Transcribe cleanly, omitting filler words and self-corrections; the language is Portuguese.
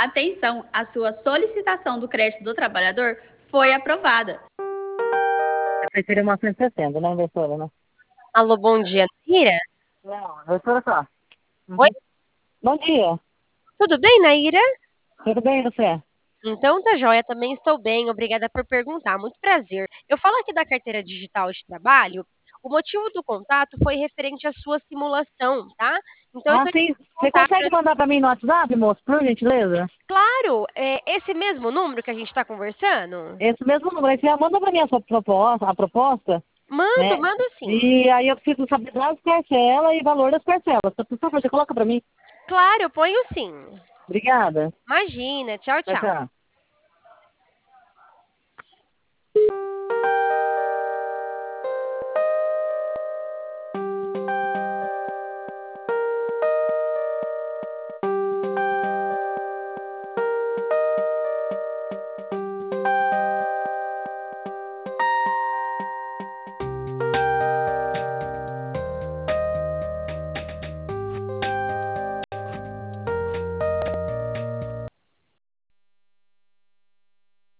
Atenção, a sua solicitação do crédito do trabalhador foi aprovada. Essa seria uma 160, né, doutora? Né? Alô, bom dia, Naira? Não, doutora só. Oi? Bom dia. Tudo bem, Naira? Tudo bem, você? Então tá joia, também estou bem, obrigada por perguntar, muito prazer. Eu falo aqui da carteira digital de trabalho, o motivo do contato foi referente à sua simulação, tá? Então eu Ah, tô sim. entrando em Você contato consegue mandar para mim no WhatsApp, moço, por gentileza? claro, esse mesmo número que a gente está conversando? Esse mesmo número. Aí você já manda para mim a proposta, Mando, né? mando sim. E aí eu preciso saber das parcelas e valor das parcelas. Então, por favor, você coloca para mim. Claro, eu ponho sim. Obrigada. Imagina, tchau, Tchau, tchau. tchau.